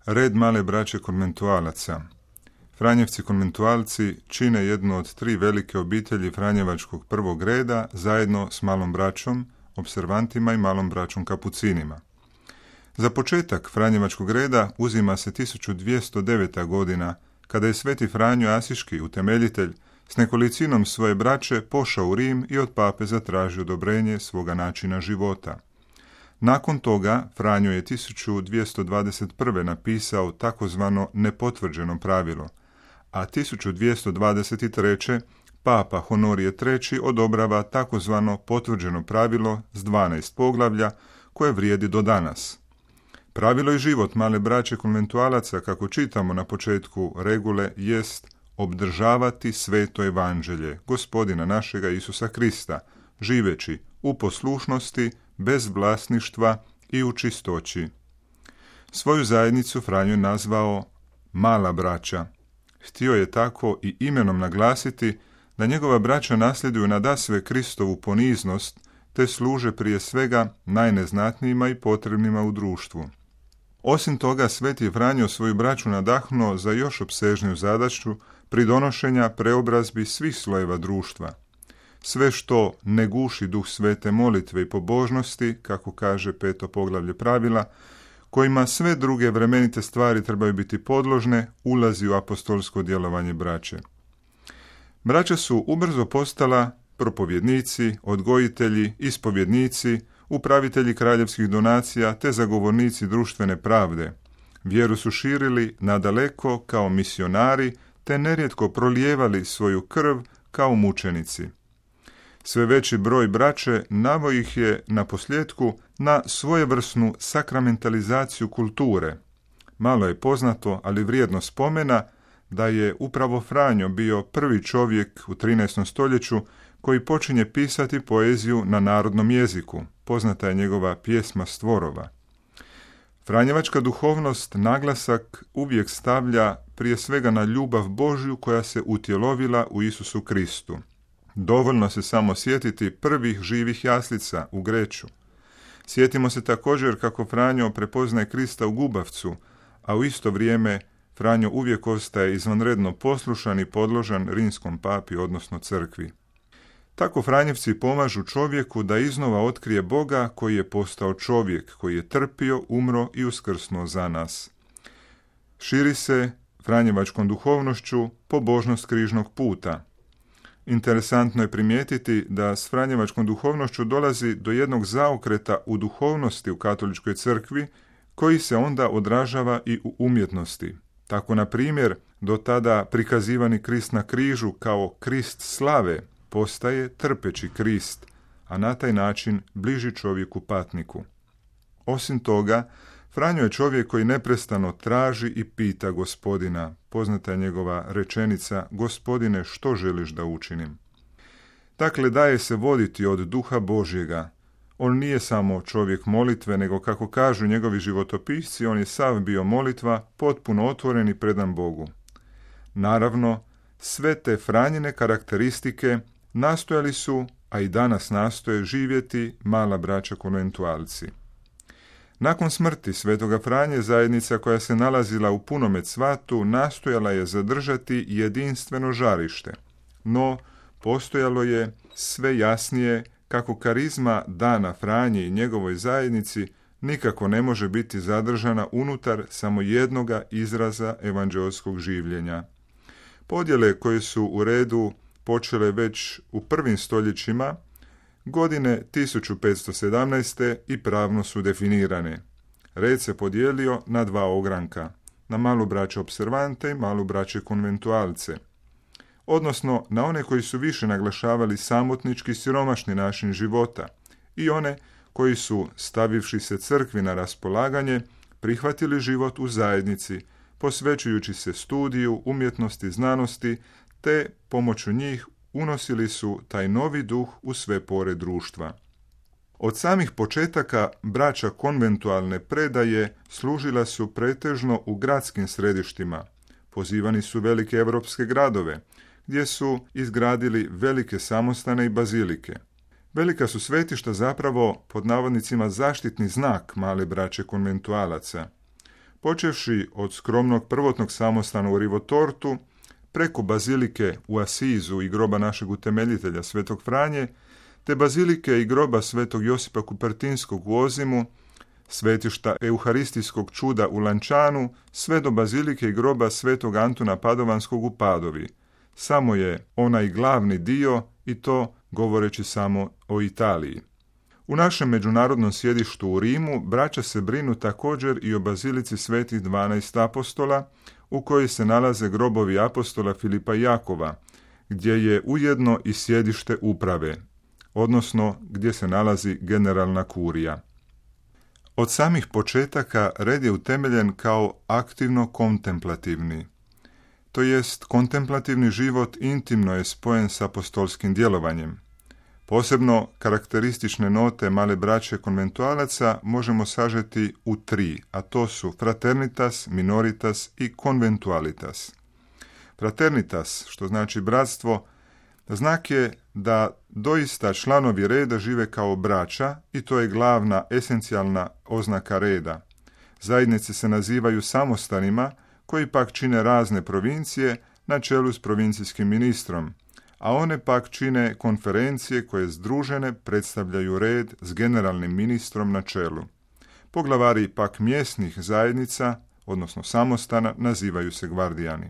Red male braće konventualaca. Franjevci konventualci čine jednu od 3 velike obitelji franjevačkog prvog reda zajedno s malom braćom, opservantima i malom braćom kapucinima. Za početak franjevačkog reda uzima se 1209. godina, kada je sveti Franjo Asiški, utemeljitelj, s nekolicinom svoje braće pošao u Rim i od pape zatražio odobrenje svoga načina života. Nakon toga Franjo je 1221. napisao takozvano nepotvrđeno pravilo, a 1223. Papa Honorije III. Odobrava takozvano potvrđeno pravilo s 12 poglavlja koje vrijedi do danas. Pravilo i život male braće konventualaca, kako čitamo na početku regule, jest obdržavati sveto evanđelje Gospodina našega Isusa Krista, živeći u poslušnosti, bez vlasništva i u čistoći. Svoju zajednicu Franjo je nazvao mala braća. Htio je tako i imenom naglasiti da njegova braća nasljeduju nadasve Kristovu poniznost, te služe prije svega najneznatnijima i potrebnima u društvu. Osim toga, sveti Franjo svoju braću nadahnuo za još opsežniju zadaću pridonošenja preobrazbi svih slojeva društva. Sve što ne guši duh svete molitve i pobožnosti, kako kaže 5. poglavlje pravila, kojima sve druge vremenite stvari trebaju biti podložne, ulazi u apostolsko djelovanje braće. Braća su ubrzo postala propovjednici, odgojitelji, ispovjednici, upravitelji kraljevskih donacija te zagovornici društvene pravde. Vjeru su širili nadaleko kao misionari te nerijetko prolijevali svoju krv kao mučenici. Sve veći broj braće naveo ih je na posljedku na svojevrsnu sakramentalizaciju kulture. Malo je poznato, ali vrijedno spomena, da je upravo Franjo bio prvi čovjek u 13. stoljeću koji počinje pisati poeziju na narodnom jeziku. Poznata je njegova pjesma Stvorova. Franjevačka duhovnost naglasak uvijek stavlja prije svega na ljubav Božju koja se utjelovila u Isusu Kristu. Dovoljno se samo sjetiti prvih živih jaslica u Greću. Sjetimo se također kako Franjo prepoznaje Krista u gubavcu, a u isto vrijeme Franjo uvijek ostaje izvanredno poslušan i podložan rimskom papi, odnosno crkvi. Tako Franjevci pomažu čovjeku da iznova otkrije Boga koji je postao čovjek, koji je trpio, umro i uskrsnuo za nas. Širi se franjevačkom duhovnošću pobožnost križnog puta. Interesantno je primijetiti da s franjevačkom duhovnošću dolazi do jednog zaokreta u duhovnosti u katoličkoj crkvi, koji se onda odražava i u umjetnosti. Tako, na primjer, do tada prikazivani Krist na križu kao Krist slave postaje trpeći Krist, a na taj način bliži čovjeku patniku. Osim toga, Franjo je čovjek koji neprestano traži i pita Gospodina. Poznata je njegova rečenica: Gospodine, što želiš da učinim? Dakle, daje se voditi od duha Božjega. On nije samo čovjek molitve, nego, kako kažu njegovi životopisci, on je sav bio molitva, potpuno otvoren i predan Bogu. Naravno, sve te Franjine karakteristike nastojali su, a i danas nastoje, živjeti mala braća konventualci. Nakon smrti svetoga Franje, zajednica koja se nalazila u punome cvatu nastojala je zadržati jedinstveno žarište, no postojalo je sve jasnije kako karizma dana Franji i njegovoj zajednici nikako ne može biti zadržana unutar samo jednoga izraza evanđeoskog življenja. Podjele koje su u redu počele već u prvim stoljećima godine 1517. i pravno su definirane. Red se podijelio na 2 ogranka, na malu braće opservante i malu braće konventualce, odnosno na one koji su više naglašavali samotnički siromašni način života i one koji su, stavivši se crkvi na raspolaganje, prihvatili život u zajednici, posvećujući se studiju, umjetnosti, znanosti, te pomoću njih unosili su taj novi duh u sve pore društva. Od samih početaka braća konventualne predaje služila su pretežno u gradskim središtima. Pozivani su velike europske gradove, gdje su izgradili velike samostane i bazilike. Velika su svetišta zapravo, pod navodnicima, zaštitni znak male braće konventualaca. Počevši od skromnog prvotnog samostana u Rivotortu, preko bazilike u Asizu i groba našeg utemeljitelja Svetog Franje, te bazilike i groba Svetog Josipa Kupertinskog u Ozimu, svetišta Euharistijskog čuda u Lančanu, sve do bazilike i groba Svetog Antuna Padovanskog u Padovi. Samo je onaj glavni dio, i to govoreći samo o Italiji. U našem međunarodnom sjedištu u Rimu braća se brinu također i o bazilici Svetih 12 apostola, u kojoj se nalaze grobovi apostola Filipa i Jakova, gdje je ujedno i sjedište uprave, odnosno gdje se nalazi generalna kurija. Od samih početaka red je utemeljen kao aktivno kontemplativni, to jest kontemplativni život intimno je spojen s apostolskim djelovanjem. Posebno karakteristične note male braće konventualaca možemo sažeti u 3, a to su fraternitas, minoritas i conventualitas. Fraternitas, što znači bratstvo, znak je da doista članovi reda žive kao braća i to je glavna, esencijalna oznaka reda. Zajednice se nazivaju samostanima, koji pak čine razne provincije na čelu s provincijskim ministrom, a one pak čine konferencije koje združene predstavljaju red s generalnim ministrom na čelu. Poglavari pak mjesnih zajednica, odnosno samostana, nazivaju se gvardijani.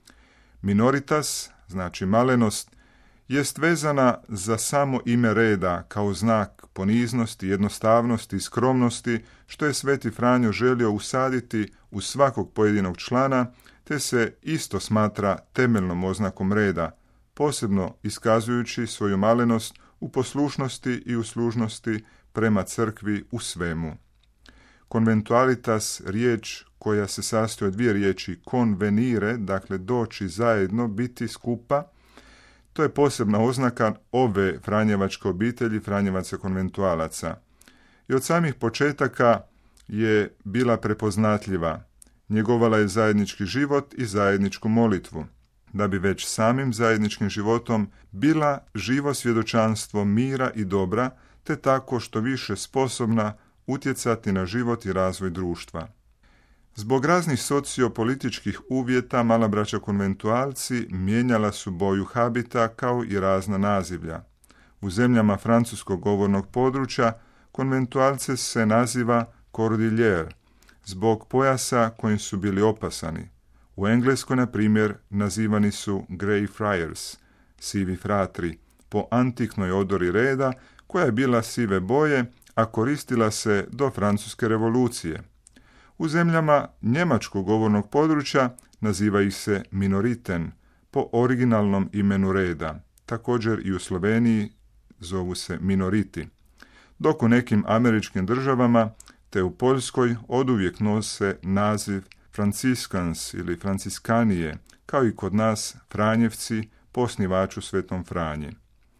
Minoritas, znači malenost, jest vezana za samo ime reda kao znak poniznosti, jednostavnosti i skromnosti, što je Sveti Franjo želio usaditi u svakog pojedinog člana, te se isto smatra temeljnom oznakom reda, posebno iskazujući svoju malenost u poslušnosti i uslužnosti prema crkvi u svemu. Conventualitas, riječ koja se sastoji od 2 riječi convenire, dakle doći zajedno, biti skupa, to je posebna oznaka ove franjevačke obitelji, franjevaca konventualaca. I od samih početaka je bila prepoznatljiva. Njegovala je zajednički život i zajedničku molitvu, da bi već samim zajedničkim životom bila živo svjedočanstvo mira i dobra, te tako što više sposobna utjecati na život i razvoj društva. Zbog raznih sociopolitičkih uvjeta mala braća konventualci mijenjala su boju habita kao i razna nazivlja. U zemljama francuskog govornog područja konventualce se naziva cordelier, zbog pojasa kojim su bili opasani. U Engleskoj, na primjer, nazivani su Grey Friars, sivi fratri, po antiknoj odori reda koja je bila sive boje, a koristila se do Francuske revolucije. U zemljama njemačkog govornog područja naziva ih se minoriten, po originalnom imenu reda. Također i u Sloveniji zovu se minoriti. Dok u nekim američkim državama, te u Poljskoj, oduvijek nose naziv Franciscans ili Franciskanije, kao i kod nas Franjevci po osnivaču Svetom Franji.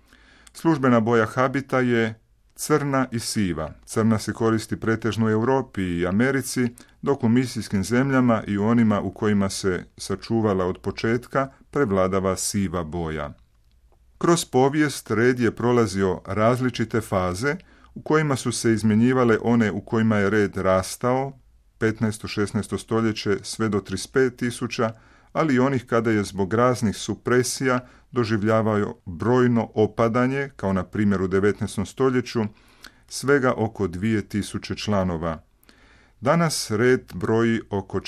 Službena boja habita je crna i siva. Crna se koristi pretežno u Europi i Americi, dok u misijskim zemljama i u onima u kojima se sačuvala od početka prevladava siva boja. Kroz povijest red je prolazio različite faze u kojima su se izmjenjivale one u kojima je red rastao, 15. 16. stoljeće sve do 35.000, ali i onih kada je zbog raznih supresija doživljavao brojno opadanje, kao na primjer u 19. stoljeću, svega oko 2000 članova. Danas red broji oko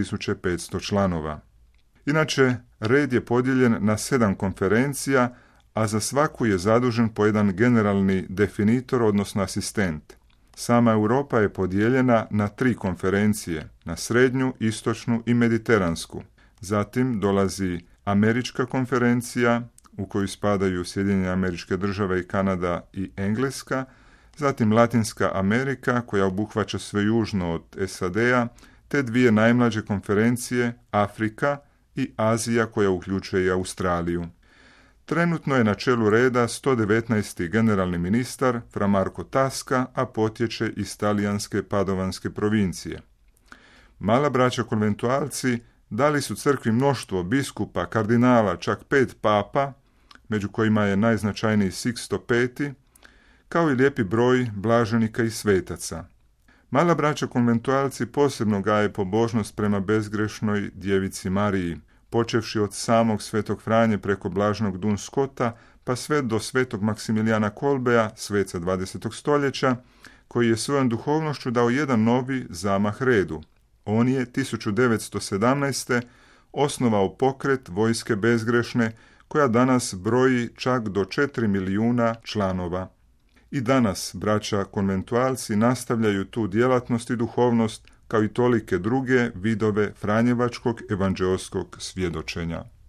4500 članova. Inače, red je podijeljen na 7 konferencija, a za svaku je zadužen po jedan generalni definitor, odnosno asistent. Sama Europa je podijeljena na 3 konferencije, na srednju, istočnu i mediteransku. Zatim dolazi Američka konferencija, u koju spadaju Sjedinjene Američke Države i Kanada i Engleska, zatim Latinska Amerika, koja obuhvaća sve južno od SAD-a, te 2 najmlađe konferencije, Afrika i Azija, koja uključuje i Australiju. Trenutno je na čelu reda 119. generalni ministar Fra Marco Tasca, a potječe iz talijanske Padovanske provincije. Mala braća konventualci dali su crkvi mnoštvo biskupa, kardinala, čak 5 papa, među kojima je najznačajniji Sixto V, kao i lijepi broj blaženika i svetaca. Mala braća konventualci posebno gaje pobožnost prema bezgrešnoj djevici Mariji, počevši od samog svetog Franje preko blažnog Dun Scotta, pa sve do svetog Maksimilijana Kolbeja, sveca 20. stoljeća, koji je svojom duhovnošću dao jedan novi zamah redu. On je 1917. osnovao pokret Vojske bezgrešne, koja danas broji čak do 4 milijuna članova. I danas braća konventualci nastavljaju tu djelatnost i duhovnost kao i tolike druge vidove franjevačkog evanđeoskog svjedočenja.